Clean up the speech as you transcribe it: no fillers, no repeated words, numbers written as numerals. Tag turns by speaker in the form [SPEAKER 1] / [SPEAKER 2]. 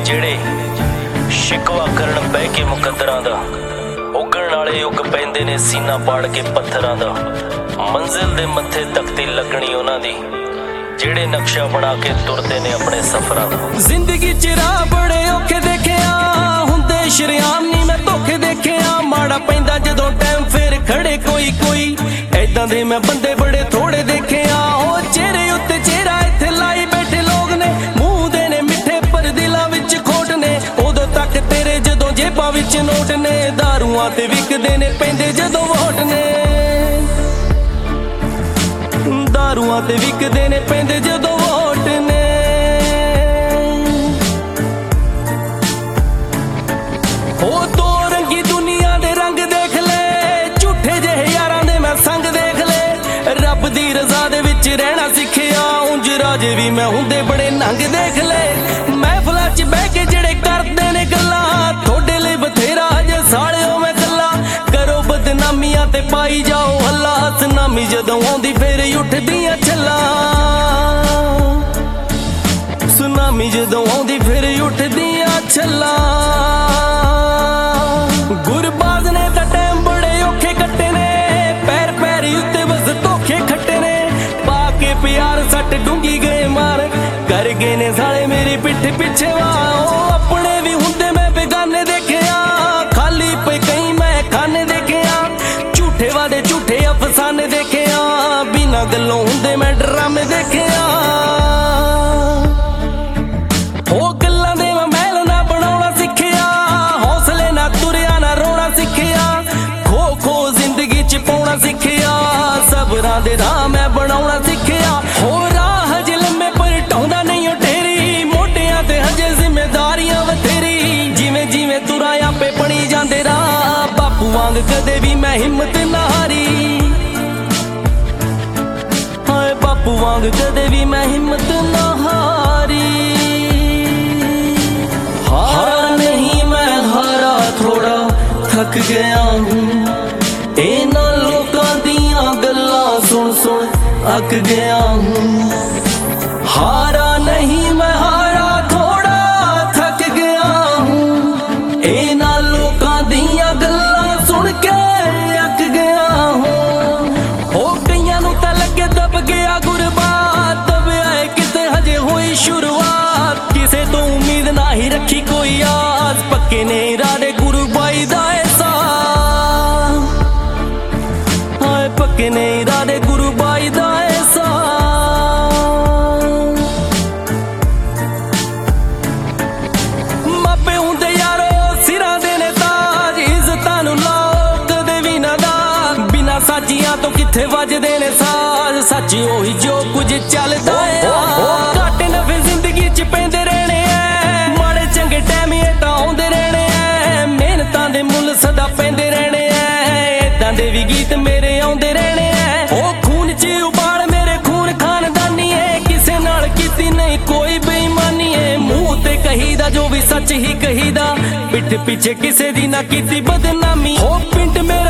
[SPEAKER 1] ਜਿਹੜੇ शिकवा करन बह के मुकद्दरां दा उगण वाले उग पैंदे ने सीना पाड़ के पत्थरां दा मंजिल दे मत्थे तख्ती लगनी उन्हां दी ਜਿਹੜੇ नक्शा बना के तुरदे ने अपने सफरां दा।
[SPEAKER 2] जिंदगी च राह बड़े औखे देखिया हुंदे शरेआम नहीं मैं धोखे देखिया माड़ा पैंदा जदों टाइम फिर खड़े कोई कोई ऐदां दे मैं बंदे बड़े थोड़े देखिया ओ चेहरे उत्ते चेहरा इत्थे लाई बैठे लोग ने मूंह दे ने मिठे पर दिलां विच खोट ने उदों तक तेरे जदों जेबां विच नोट ने दारूआं ते विकदे ने पैंदे जदों वोट ने दारूआं ते विकदे ने पैंदे जदों वोट ने हो दो रंगी दुनिया दे रंग देख ले झूठे जेहे यारां दे मैं संग देख ले रब दी रज़ा दे विच रहना सिखिया उंज राजे भी मैं हुंदे बड़े नंग देख ले महफिलां च बह के जेड़े करदे ने गल्लां थोड़े लई बथेरा जे सालिओ मैं कल्ला करो बदनामियां ते पाई जाओ हल्ला सुनामी जदों आउंदी फिर उठदियां छल्लां सुनामी जदों आउंदी फिर उठदियां छल्लां गुरबाज ने तां टाइम बड़े औखे कट्टे ने पैर पैरी उत्ते बस धोखे खट्टे ने पा के प्यार सट डूंगी गए मार कर गए ने साले मेरी पिठ पिछे वाओ अपने भी हुंदे मैं बेगाने देखिया खाली पे कहीं मैं खाने देखिया झूठे वादे झूठे अफसाने देखिया बिना गल्लों हुंदे मैं ड्रामे देखिया हो गल्लां दे मैं महल ना बनाउणा सिखिया हौसले ना तुरिया ना रोना सिखिया खो खो जिंदगी च पाउणा सिखिया सबरां दे राह मैं बनाउणा सिखिया हो राह हजे लम्मे पर ढाउंदा नहीं ओ ढेरी मोढियां ते हजे जिम्मेदारियां बथेरी जिवें जिवें तुरां पे बणी जांदे राह बापू वांग कदे भी मैं हिम्मत ना हारी हाय बापू वांग कदे भी मैं हिम्मत ना हारी हारा नहीं मैं हारा थोड़ा थक गया हूँ इन्हां लोकां दियां गल्लां सुन सुन अक गया हूँ हारा नहीं मैं हारा थोड़ा थक गया हूँ इन्हां लोकां दियां गल्लां सुन के अक गया हूँ हो कईयां नूं तां लगे दब गया गुरबात दबिया है किते हजे होई शुरुआत किसे तो उम्मीद ना ही रखी कोई आस पक्के ने इरादे गुरु बाई दा एहसान हाय पक्के ने इरादे गुरु बाई दा एहसान मापे हुंदे यारो सिरां दे ने ताज इज्जतां नूं लाओ कदे भी ना दाग बिना साजियां तो किथे वजदे ने साज सच ओही जो कुछ चलदा है घाटे नफे जिंदगी च पैंदे रहने ऐ माड़े चंगे टाइम ये तां आउंदे रहने ऐ मेहनतां दे मुੱਲ सदा पैंदे रहने ऐ इदां दे भी गीत मेरे आउंदे रहने ऐ ओ खून च उबाल मेरे खून खानदानी है किसे नाल कीती नहीं कोई बेईमानी है मूंह ते कहीदा जो भी सच ही कहीदा पिठ पीछे किसे दी ना कीती बदनामी ओ पिंड मेरा